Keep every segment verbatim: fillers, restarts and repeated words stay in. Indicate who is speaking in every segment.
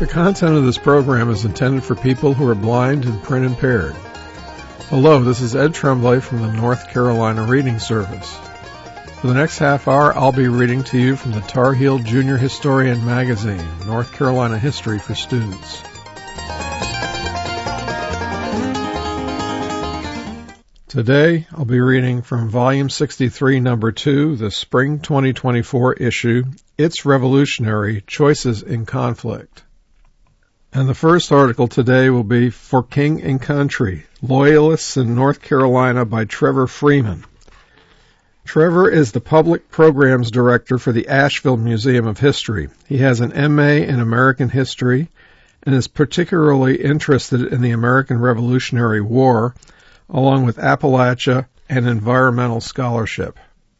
Speaker 1: The content of this program is intended for people who are blind and print impaired. Hello, this is Ed Tremblay from the North Carolina Reading Service. For the next half hour, I'll be reading to you from the Tar Heel Junior Historian Magazine, North Carolina History for Students. Today, I'll be reading from Volume sixty-three, Number two, the Spring twenty twenty-four issue, It's Revolutionary, Choices in Conflict. And the first article today will be For King and Country, Loyalists in North Carolina by Trevor Freeman. Trevor is the Public Programs Director for the Asheville Museum of History. He has an M A in American History and is particularly interested in the American Revolutionary War, along with Appalachia and environmental scholarship.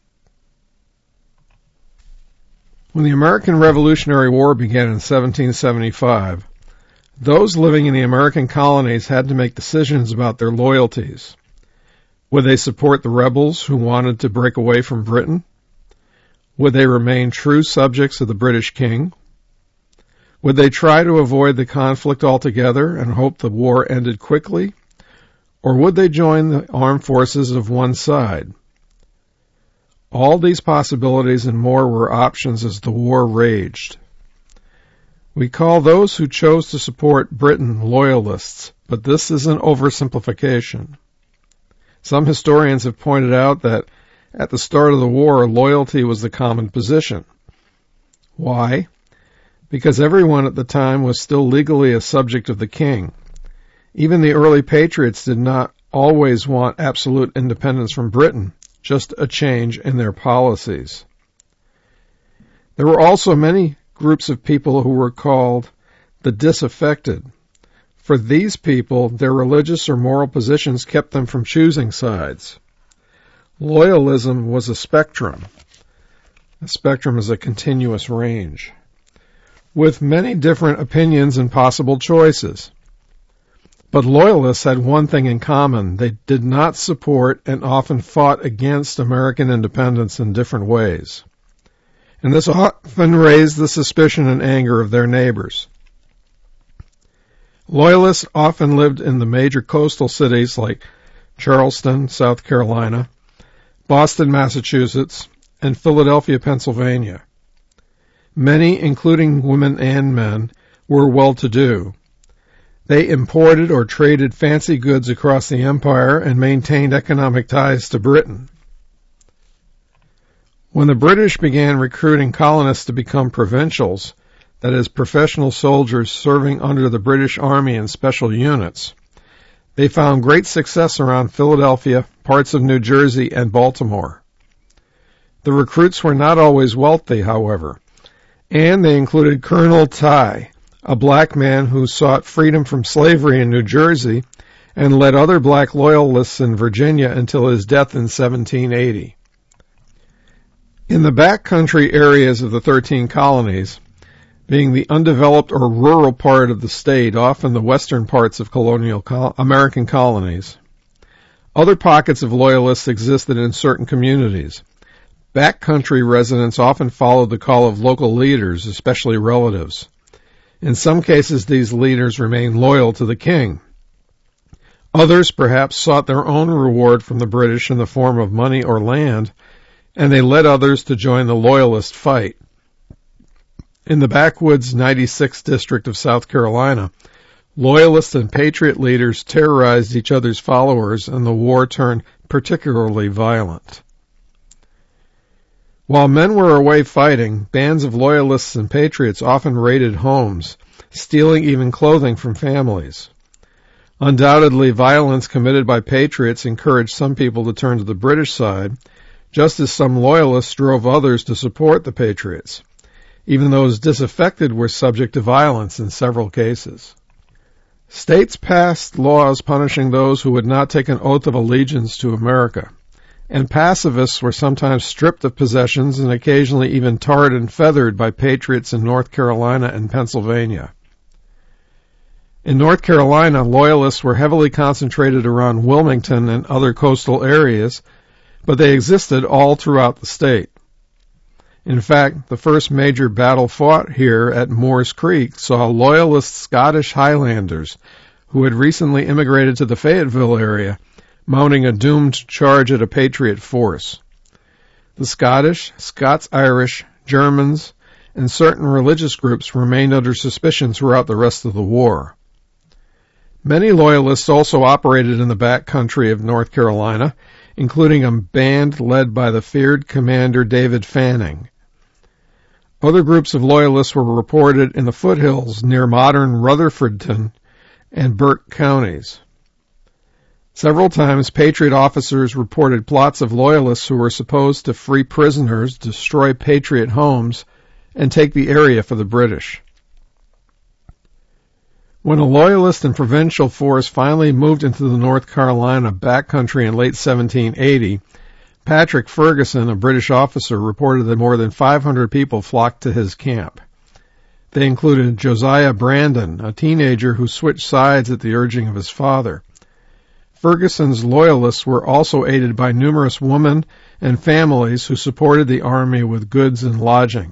Speaker 1: When the American Revolutionary War began in seventeen seventy-five, those living in the American colonies had to make decisions about their loyalties. Would they support the rebels who wanted to break away from Britain? Would they remain true subjects of the British king? Would they try to avoid the conflict altogether and hope the war ended quickly? Or would they join the armed forces of one side? All these possibilities and more were options as the war raged. We call those who chose to support Britain loyalists, but this is an oversimplification. Some historians have pointed out that at the start of the war, loyalty was the common position. Why? Because everyone at the time was still legally a subject of the king. Even the early patriots did not always want absolute independence from Britain, just a change in their policies. There were also many groups of people who were called the disaffected. For these people, their religious or moral positions kept them from choosing sides. Loyalism was a spectrum. A spectrum is a continuous range, with many different opinions and possible choices. But loyalists had one thing in common. They did not support and often fought against American independence in different ways. And this often raised the suspicion and anger of their neighbors. Loyalists often lived in the major coastal cities like Charleston, South Carolina, Boston, Massachusetts, and Philadelphia, Pennsylvania. Many, including women and men, were well-to-do. They imported or traded fancy goods across the empire and maintained economic ties to Britain. When the British began recruiting colonists to become provincials, that is, professional soldiers serving under the British Army in special units, they found great success around Philadelphia, parts of New Jersey, and Baltimore. The recruits were not always wealthy, however, and they included Colonel Tye, a black man who sought freedom from slavery in New Jersey and led other black loyalists in Virginia until his death in seventeen eighty. In the backcountry areas of the thirteen colonies, being the undeveloped or rural part of the state, often the western parts of colonial col- American colonies, other pockets of loyalists existed in certain communities. Backcountry residents often followed the call of local leaders, especially relatives. In some cases, these leaders remained loyal to the king. Others perhaps sought their own reward from the British in the form of money or land, and they led others to join the loyalist fight. In the backwoods ninety-sixth District of South Carolina, loyalist and patriot leaders terrorized each other's followers, and the war turned particularly violent. While men were away fighting, bands of loyalists and patriots often raided homes, stealing even clothing from families. Undoubtedly, violence committed by patriots encouraged some people to turn to the British side, just as some loyalists drove others to support the patriots. Even those disaffected were subject to violence in several cases. States passed laws punishing those who would not take an oath of allegiance to America, and pacifists were sometimes stripped of possessions and occasionally even tarred and feathered by patriots in North Carolina and Pennsylvania. In North Carolina, loyalists were heavily concentrated around Wilmington and other coastal areas, but they existed all throughout the state. In fact, the first major battle fought here at Moores Creek saw loyalist Scottish Highlanders who had recently immigrated to the Fayetteville area, mounting a doomed charge at a Patriot force. The Scottish, Scots-Irish, Germans, and certain religious groups remained under suspicion throughout the rest of the war. Many Loyalists also operated in the back country of North Carolina, including a band led by the feared commander David Fanning. Other groups of Loyalists were reported in the foothills near modern Rutherfordton and Burke counties. Several times, Patriot officers reported plots of Loyalists who were supposed to free prisoners, destroy Patriot homes, and take the area for the British. When a Loyalist and provincial force finally moved into the North Carolina backcountry in late seventeen eighty, Patrick Ferguson, a British officer, reported that more than five hundred people flocked to his camp. They included Josiah Brandon, a teenager who switched sides at the urging of his father. Ferguson's Loyalists were also aided by numerous women and families who supported the army with goods and lodging.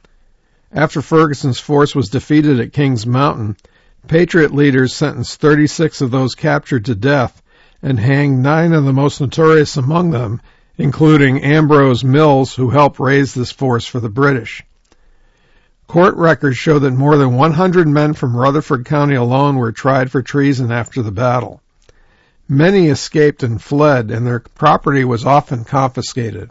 Speaker 1: After Ferguson's force was defeated at Kings Mountain, Patriot leaders sentenced thirty-six of those captured to death and hanged nine of the most notorious among them, including Ambrose Mills, who helped raise this force for the British. Court records show that more than one hundred men from Rutherford County alone were tried for treason after the battle. Many escaped and fled, and their property was often confiscated.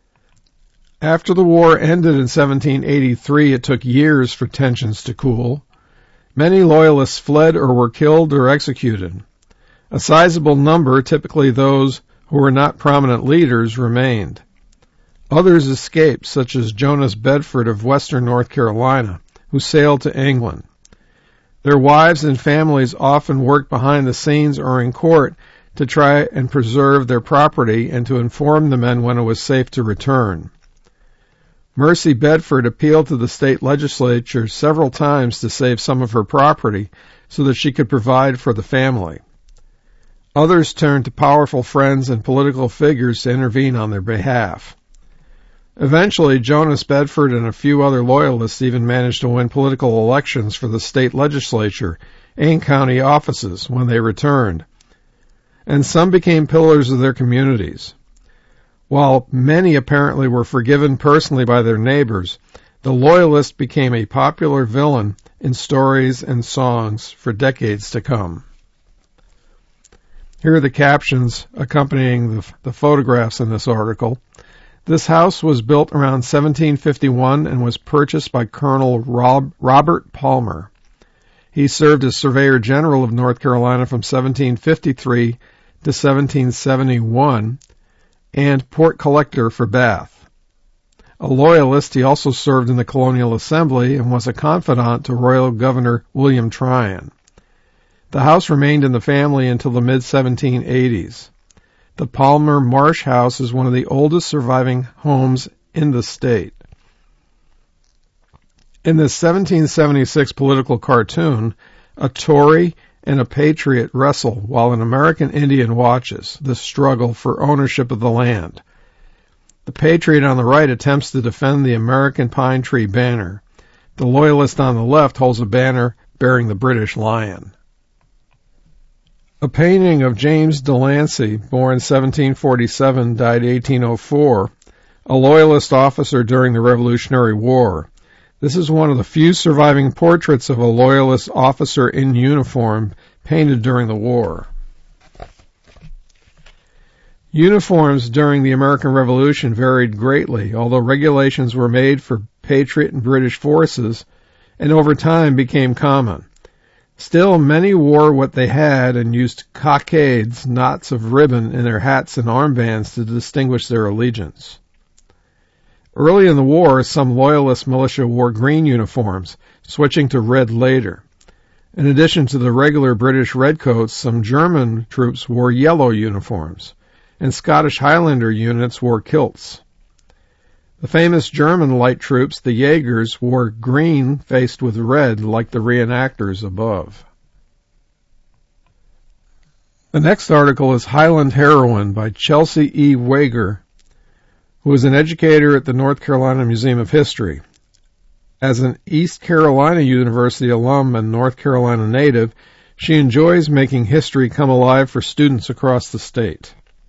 Speaker 1: After the war ended in seventeen eighty-three, it took years for tensions to cool. Many Loyalists fled or were killed or executed. A sizable number, typically those who were not prominent leaders, remained. Others escaped, such as Jonas Bedford of western North Carolina, who sailed to England. Their wives and families often worked behind the scenes or in court to try and preserve their property and to inform the men when it was safe to return. Mercy Bedford appealed to the state legislature several times to save some of her property so that she could provide for the family. Others turned to powerful friends and political figures to intervene on their behalf. Eventually, Jonas Bedford and a few other Loyalists even managed to win political elections for the state legislature and county offices when they returned, and some became pillars of their communities. While many apparently were forgiven personally by their neighbors, the Loyalist became a popular villain in stories and songs for decades to come. Here are the captions accompanying the, the photographs in this article. This house was built around seventeen fifty-one and was purchased by Colonel Rob, Robert Palmer. He served as Surveyor General of North Carolina from seventeen fifty-three to seventeen seventy-one and Port Collector for Bath. A Loyalist, he also served in the Colonial Assembly and was a confidant to Royal Governor William Tryon. The house remained in the family until the mid seventeen eighties. The Palmer Marsh House is one of the oldest surviving homes in the state. In this seventeen seventy-six political cartoon, a Tory and a Patriot wrestle while an American Indian watches the struggle for ownership of the land. The Patriot on the right attempts to defend the American pine tree banner. The Loyalist on the left holds a banner bearing the British lion. A painting of James Delancey, born seventeen forty-seven, died eighteen oh four, a Loyalist officer during the Revolutionary War. This is one of the few surviving portraits of a Loyalist officer in uniform painted during the war. Uniforms during the American Revolution varied greatly, although regulations were made for Patriot and British forces, and over time became common. Still, many wore what they had and used cockades, knots of ribbon, in their hats and armbands to distinguish their allegiance. Early in the war, some Loyalist militia wore green uniforms, switching to red later. In addition to the regular British redcoats, some German troops wore yellow uniforms, and Scottish Highlander units wore kilts. The famous German light troops, the Jaegers, wore green faced with red like the reenactors above. The next article is Highland Heroine by Chelsea E. Wager. who was an educator at the North Carolina Museum of History. As an East Carolina University alum and North Carolina native, she enjoys making history come alive for students across the state.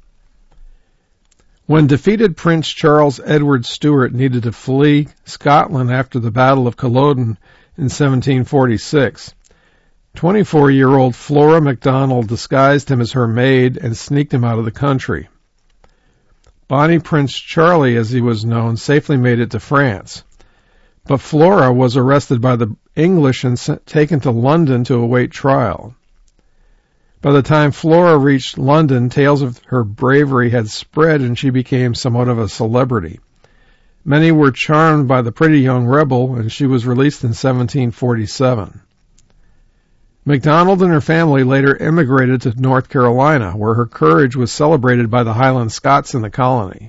Speaker 1: When defeated Prince Charles Edward Stuart needed to flee Scotland after the Battle of Culloden in seventeen forty-six, twenty-four-year-old Flora MacDonald disguised him as her maid and sneaked him out of the country. Bonnie Prince Charlie, as he was known, safely made it to France. But Flora was arrested by the English and sent, taken to London to await trial. By the time Flora reached London, tales of her bravery had spread and she became somewhat of a celebrity. Many were charmed by the pretty young rebel, and she was released in seventeen forty-seven. MacDonald and her family later immigrated to North Carolina, where her courage was celebrated by the Highland Scots in the colony.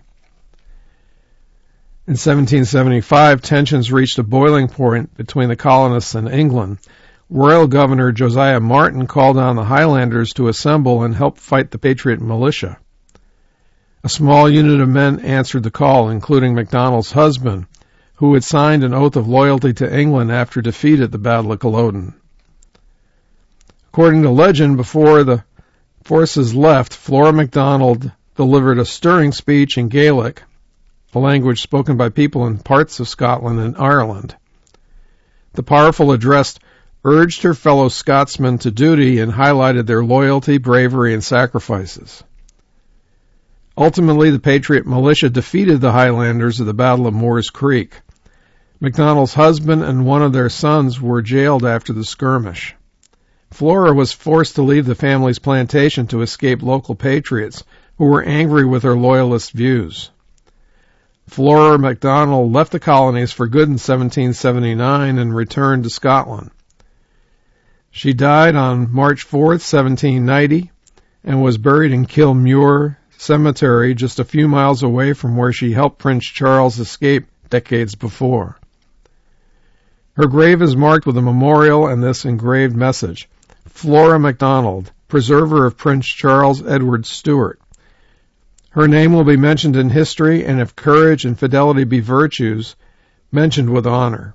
Speaker 1: In seventeen seventy-five, tensions reached a boiling point between the colonists and England. Royal Governor Josiah Martin called on the Highlanders to assemble and help fight the Patriot militia. A small unit of men answered the call, including MacDonald's husband, who had signed an oath of loyalty to England after defeat at the Battle of Culloden. According to legend, before the forces left, Flora MacDonald delivered a stirring speech in Gaelic, a language spoken by people in parts of Scotland and Ireland. The powerful address urged her fellow Scotsmen to duty and highlighted their loyalty, bravery, and sacrifices. Ultimately, the Patriot militia defeated the Highlanders at the Battle of Moores Creek. MacDonald's husband and one of their sons were jailed after the skirmish. Flora was forced to leave the family's plantation to escape local patriots who were angry with her loyalist views. Flora MacDonald left the colonies for good in seventeen seventy-nine and returned to Scotland. She died on March fourth, seventeen ninety, and was buried in Kilmuir Cemetery just a few miles away from where she helped Prince Charles escape decades before. Her grave is marked with a memorial and this engraved message: Flora MacDonald, preserver of Prince Charles Edward Stuart. Her name will be mentioned in history, and if courage and fidelity be virtues, mentioned with honor.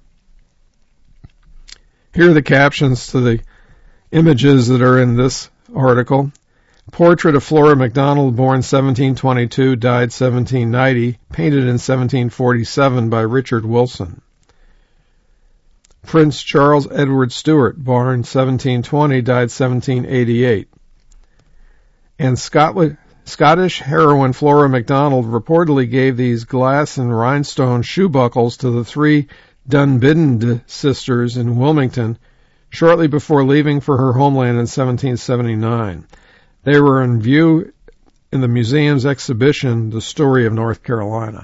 Speaker 1: Here are the captions to the images that are in this article. Portrait of Flora MacDonald, born seventeen twenty-two, died seventeen ninety, painted in seventeen forty-seven by Richard Wilson. Prince Charles Edward Stuart, born seventeen twenty, died seventeen eighty-eight. And Scotland, Scottish heroine Flora MacDonald reportedly gave these glass and rhinestone shoe buckles to the three Dunbidden sisters in Wilmington shortly before leaving for her homeland in seventeen seventy-nine. They were in view in the museum's exhibition, The Story of North Carolina.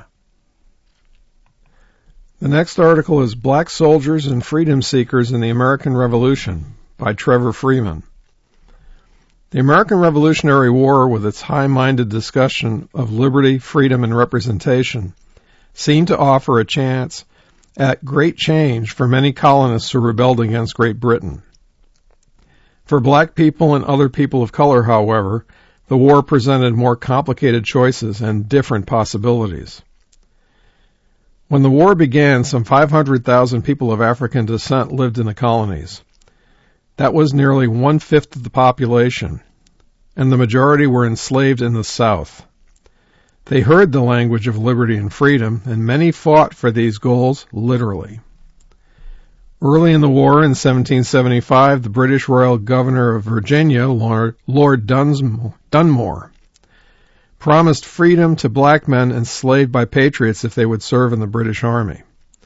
Speaker 1: The next article is Black Soldiers and Freedom Seekers in the American Revolution by Trevor Freeman. The American Revolutionary War, with its high-minded discussion of liberty, freedom, and representation, seemed to offer a chance at great change for many colonists who rebelled against Great Britain. For black people and other people of color, however, the war presented more complicated choices and different possibilities. When the war began, some five hundred thousand people of African descent lived in the colonies. That was nearly one-fifth of the population, and the majority were enslaved in the South. They heard the language of liberty and freedom, and many fought for these goals literally. Early in the war, in seventeen seventy-five, the British Royal Governor of Virginia, Lord, Lord Dunsmore, Dunmore, promised freedom to black men enslaved by patriots if they would serve in the British Army.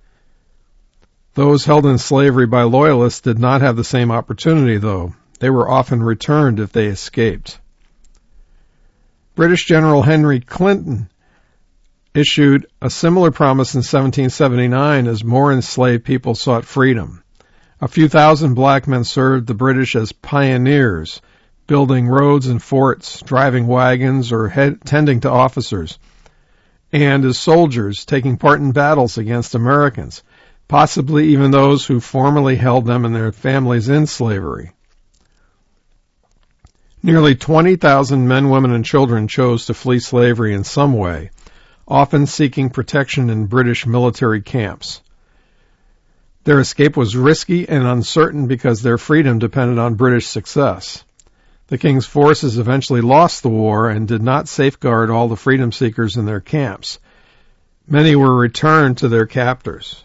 Speaker 1: Those held in slavery by loyalists did not have the same opportunity, though. They were often returned if they escaped. British General Henry Clinton issued a similar promise in seventeen seventy-nine as more enslaved people sought freedom. A few thousand black men served the British as pioneers, building roads and forts, driving wagons, or head, tending to officers, and as soldiers taking part in battles against Americans, possibly even those who formerly held them and their families in slavery. Nearly twenty thousand men, women, and children chose to flee slavery in some way, often seeking protection in British military camps. Their escape was risky and uncertain because their freedom depended on British success. The king's forces eventually lost the war and did not safeguard all the freedom seekers in their camps. Many were returned to their captors.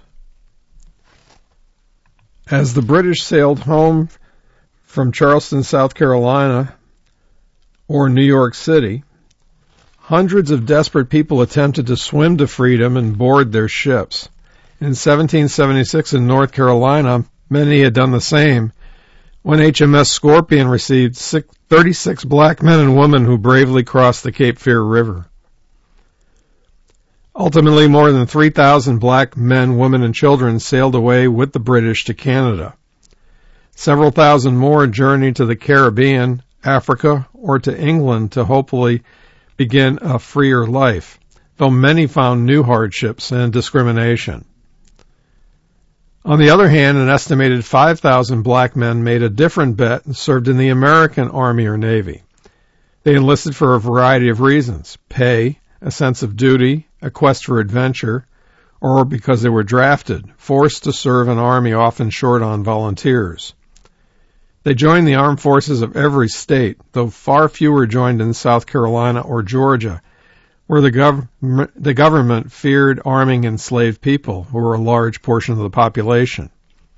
Speaker 1: As the British sailed home from Charleston, South Carolina, or New York City, hundreds of desperate people attempted to swim to freedom and board their ships. In seventeen seventy-six in North Carolina, many had done the same, when H M S Scorpion received thirty-six black men and women who bravely crossed the Cape Fear River. Ultimately, more than three thousand black men, women, and children sailed away with the British to Canada. Several thousand more journeyed to the Caribbean, Africa, or to England to hopefully begin a freer life, though many found new hardships and discrimination. On the other hand, an estimated five thousand black men made a different bet and served in the American Army or Navy. They enlisted for a variety of reasons: pay, a sense of duty, a quest for adventure, or because they were drafted, forced to serve an army often short on volunteers. They joined the armed forces of every state, though far fewer joined in South Carolina or Georgia, where the, gov- the government feared arming enslaved people, who were a large portion of the population.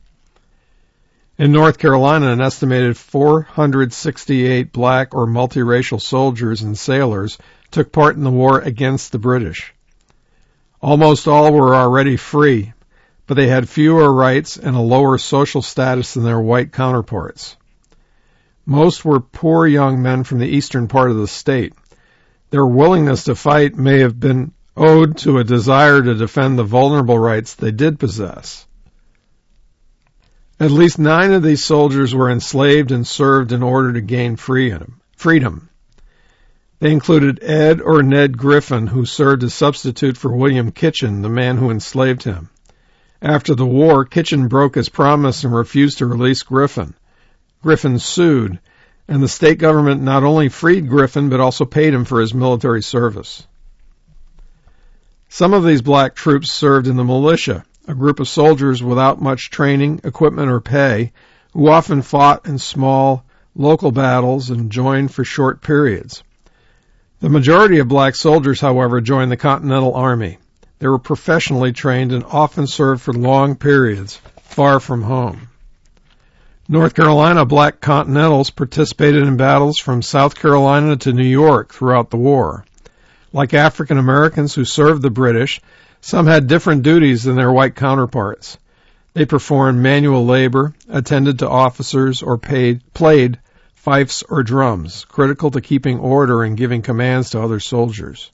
Speaker 1: In North Carolina, an estimated four hundred sixty-eight black or multiracial soldiers and sailors took part in the war against the British. Almost all were already free, but they had fewer rights and a lower social status than their white counterparts. Most were poor young men from the eastern part of the state. Their willingness to fight may have been owed to a desire to defend the vulnerable rights they did possess. At least nine of these soldiers were enslaved and served in order to gain freedom. freedom. They included Ed or Ned Griffin, who served as substitute for William Kitchen, the man who enslaved him. After the war, Kitchen broke his promise and refused to release Griffin. Griffin sued, and the state government not only freed Griffin, but also paid him for his military service. Some of these black troops served in the militia, a group of soldiers without much training, equipment, or pay, who often fought in small, local battles and joined for short periods. The majority of black soldiers, however, joined the Continental Army. They were professionally trained and often served for long periods, far from home. North Carolina black Continentals participated in battles from South Carolina to New York throughout the war. Like African Americans who served the British, some had different duties than their white counterparts. They performed manual labor, attended to officers, or paid, played fifes or drums, critical to keeping order and giving commands to other soldiers.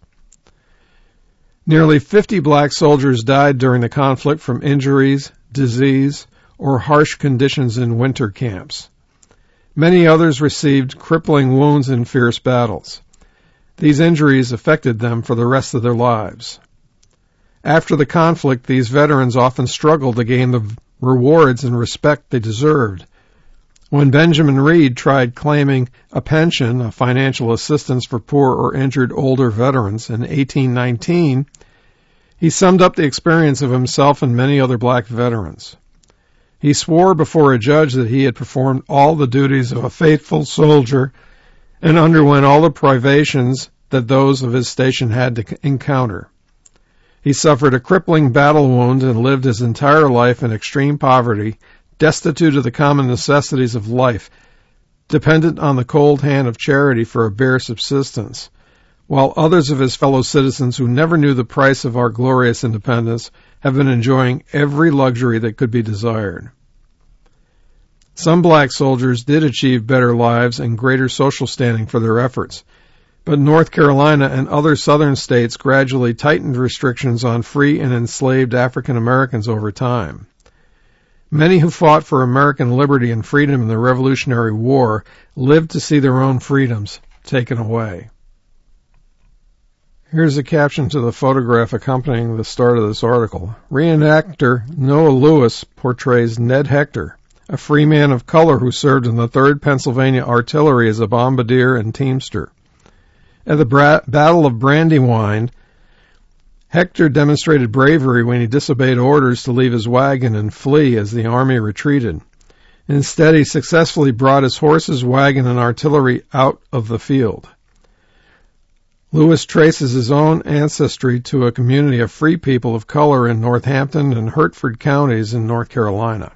Speaker 1: Nearly fifty black soldiers died during the conflict from injuries, disease, or harsh conditions in winter camps. Many others received crippling wounds in fierce battles. These injuries affected them for the rest of their lives. After the conflict, these veterans often struggled to gain the rewards and respect they deserved. When Benjamin Reed tried claiming a pension, a financial assistance for poor or injured older veterans, in eighteen nineteen, he summed up the experience of himself and many other black veterans. He swore before a judge that he had performed all the duties of a faithful soldier and underwent all the privations that those of his station had to encounter. He suffered a crippling battle wound and lived his entire life in extreme poverty, destitute of the common necessities of life, dependent on the cold hand of charity for a bare subsistence, while others of his fellow citizens who never knew the price of our glorious independence have been enjoying every luxury that could be desired. Some black soldiers did achieve better lives and greater social standing for their efforts, but North Carolina and other southern states gradually tightened restrictions on free and enslaved African Americans over time. Many who fought for American liberty and freedom in the Revolutionary War lived to see their own freedoms taken away. Here's a caption to the photograph accompanying the start of this article. Reenactor Noah Lewis portrays Ned Hector, a free man of color who served in the third Pennsylvania Artillery as a bombardier and teamster. At the Bra- Battle of Brandywine, Hector demonstrated bravery when he disobeyed orders to leave his wagon and flee as the army retreated. Instead, he successfully brought his horses, wagon, and artillery out of the field. Lewis traces his own ancestry to a community of free people of color in Northampton and Hertford counties in North Carolina.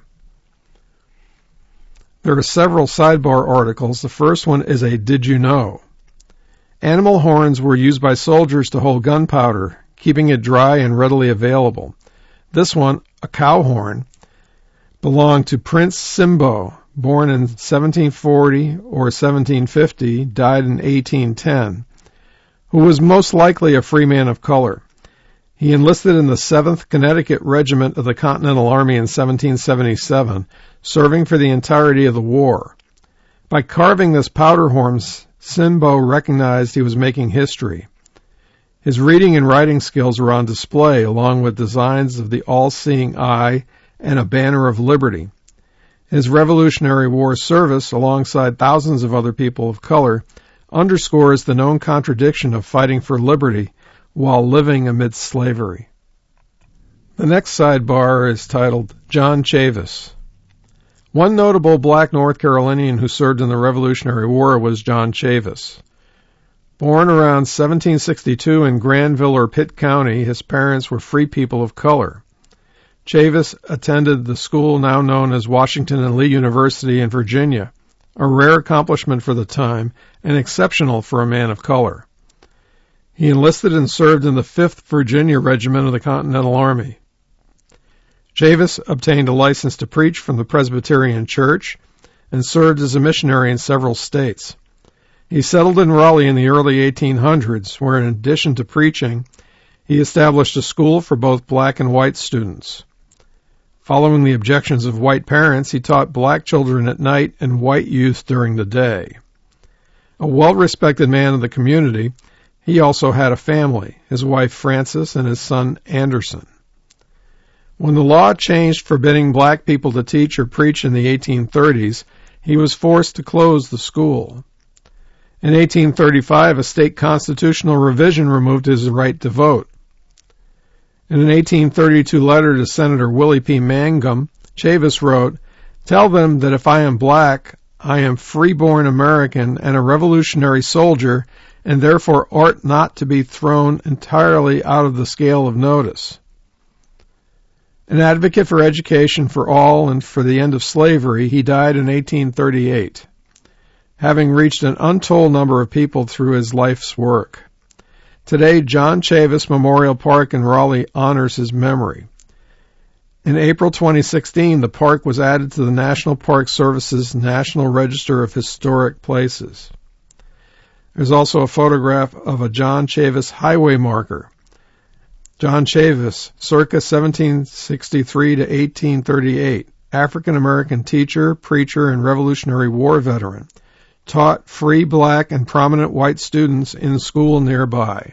Speaker 1: There are several sidebar articles. The first one is a Did You Know? Animal horns were used by soldiers to hold gunpowder, keeping it dry and readily available. This one, a cow horn, belonged to Prince Simbo, born in seventeen forty or seventeen fifty, died in eighteen ten, who was most likely a free man of color. He enlisted in the seventh Connecticut Regiment of the Continental Army in seventeen seventy-seven, serving for the entirety of the war. By carving this powder horn, Simbo recognized he was making history. His reading and writing skills were on display, along with designs of the all-seeing eye and a banner of liberty. His Revolutionary War service, alongside thousands of other people of color, underscores the known contradiction of fighting for liberty while living amidst slavery. The next sidebar is titled John Chavis. One notable black North Carolinian who served in the Revolutionary War was John Chavis. Born around seventeen sixty-two in Granville or Pitt County, his parents were free people of color. Chavis attended the school now known as Washington and Lee University in Virginia, a rare accomplishment for the time and exceptional for a man of color. He enlisted and served in the fifth Virginia Regiment of the Continental Army. Chavis obtained a license to preach from the Presbyterian Church and served as a missionary in several states. He settled in Raleigh in the early eighteen hundreds, where in addition to preaching, he established a school for both black and white students. Following the objections of white parents, he taught black children at night and white youth during the day. A well-respected man of the community, he also had a family, his wife Frances and his son Anderson. When the law changed forbidding black people to teach or preach in the eighteen thirties, he was forced to close the school. In eighteen thirty-five, a state constitutional revision removed his right to vote. In an eighteen thirty-two letter to Senator Willie P. Mangum, Chavis wrote, "Tell them that if I am black, I am free-born American and a revolutionary soldier, and therefore ought not to be thrown entirely out of the scale of notice." An advocate for education for all and for the end of slavery, he died in eighteen thirty-eight. Having reached an untold number of people through his life's work. Today, John Chavis Memorial Park in Raleigh honors his memory. In April twenty sixteen, the park was added to the National Park Service's National Register of Historic Places. There's also a photograph of a John Chavis highway marker. John Chavis, circa seventeen sixty-three to eighteen thirty-eight, African-American teacher, preacher, and Revolutionary War veteran. Taught free black and prominent white students in school nearby.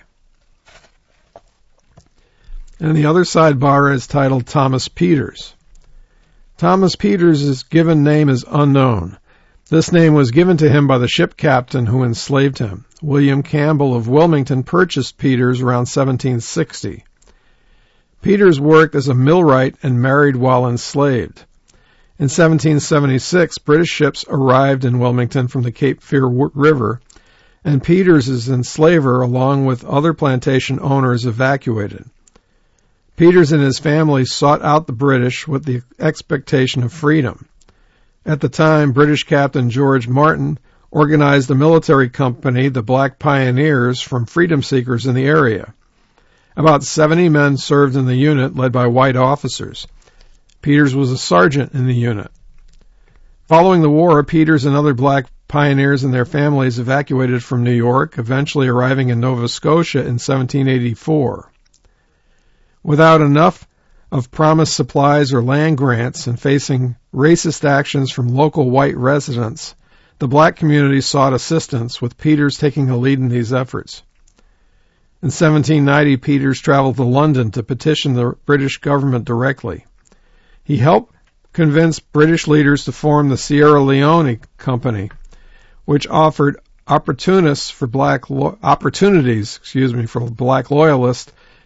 Speaker 1: And the other sidebar is titled Thomas Peters. Thomas Peters' given name is unknown. This name was given to him by the ship captain who enslaved him. William Campbell of Wilmington purchased Peters around seventeen sixty. Peters worked as a millwright and married while enslaved. In seventeen seventy-six, British ships arrived in Wilmington from the Cape Fear River, and Peters, as enslaver, along with other plantation owners, evacuated. Peters and his family sought out the British with the expectation of freedom. At the time, British Captain George Martin organized a military company, the Black Pioneers, from freedom seekers in the area. About seventy men served in the unit, led by white officers. Peters was a sergeant in the unit. Following the war, Peters and other black pioneers and their families evacuated from New York, eventually arriving in Nova Scotia in seventeen eighty-four. Without enough of promised supplies or land grants and facing racist actions from local white residents, the black community sought assistance, with Peters taking the lead in these efforts. In seventeen ninety, Peters traveled to London to petition the British government directly. He helped convince British leaders to form the Sierra Leone Company, which offered opportunists for black lo- opportunities, excuse me, for black loyalists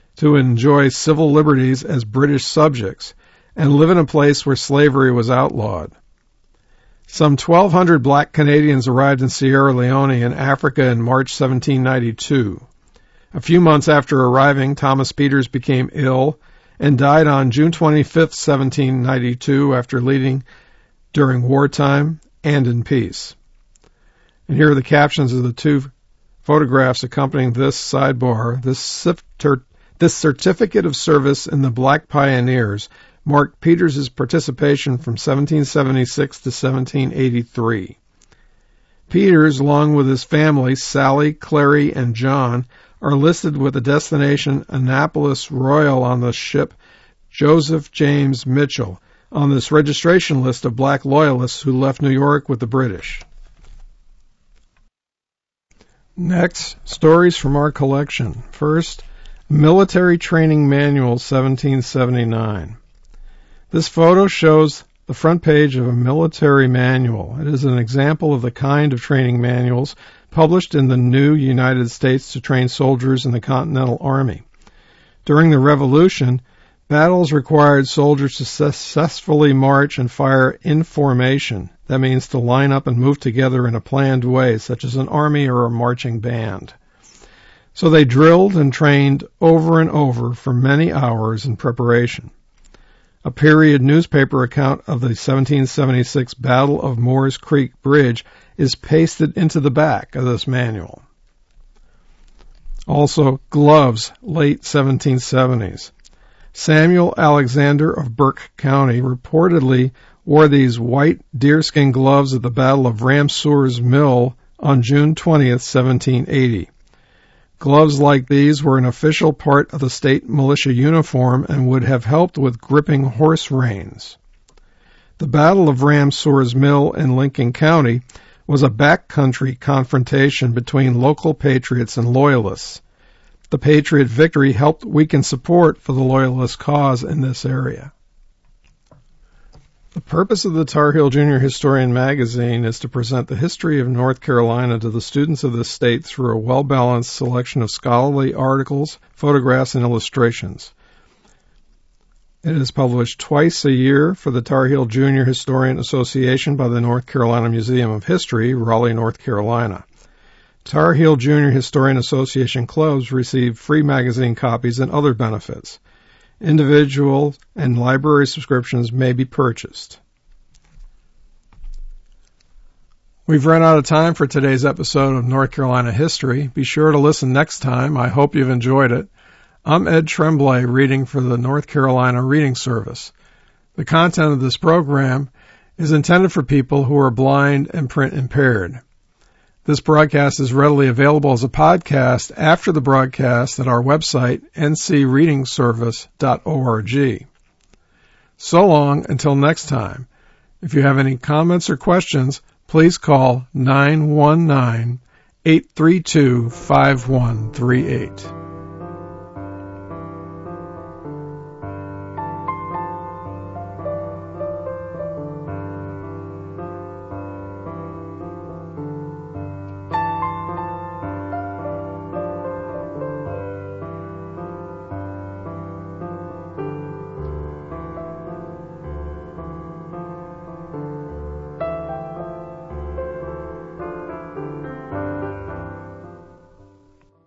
Speaker 1: to enjoy civil liberties as British subjects and live in a place where slavery was outlawed. Some twelve hundred black Canadians arrived in Sierra Leone in Africa in March seventeen ninety-two. A few months after arriving, Thomas Peters became ill and died on June twenty-fifth, seventeen ninety-two, after leading during wartime and in peace. And here are the captions of the two photographs accompanying this sidebar. This, this certificate of service in the Black Pioneers marked Peters' participation from seventeen seventy-six to seventeen eighty-three. Peters, along with his family, Sally, Clary, and John, are listed with the destination Annapolis Royal on the ship Joseph James Mitchell on this registration list of black loyalists who left New York with the British. Next, stories from our collection. First, Military Training Manual seventeen seventy-nine. This photo shows the front page of a military manual. It is an example of the kind of training manuals published in the new United States to train soldiers in the Continental Army. During the Revolution, battles required soldiers to successfully march and fire in formation. That means to line up and move together in a planned way, such as an army or a marching band. So they drilled and trained over and over for many hours in preparation. A period newspaper account of the seventeen seventy-six Battle of Moores Creek Bridge is pasted into the back of this manual. Also, gloves, late seventeen seventies. Samuel Alexander of Burke County reportedly wore these white deerskin gloves at the Battle of Ramseur's Mill on June twentieth, seventeen eighty. Gloves like these were an official part of the state militia uniform and would have helped with gripping horse reins. The Battle of Ramseur's Mill in Lincoln County was a backcountry confrontation between local patriots and loyalists. The Patriot victory helped weaken support for the Loyalist cause in this area. The purpose of the Tar Heel Junior Historian magazine is to present the history of North Carolina to the students of this state through a well-balanced selection of scholarly articles, photographs, and illustrations. It is published twice a year for the Tar Heel Junior Historian Association by the North Carolina Museum of History, Raleigh, North Carolina. Tar Heel Junior Historian Association clubs receive free magazine copies and other benefits. Individual and library subscriptions may be purchased. We've run out of time for today's episode of North Carolina History. Be sure to listen next time. I hope you've enjoyed it. I'm Ed Tremblay, reading for the North Carolina Reading Service. The content of this program is intended for people who are blind and print impaired. This broadcast is readily available as a podcast after the broadcast at our website, n c reading service dot org. So long until next time. If you have any comments or questions, please call nine one nine, eight three two, five one three eight.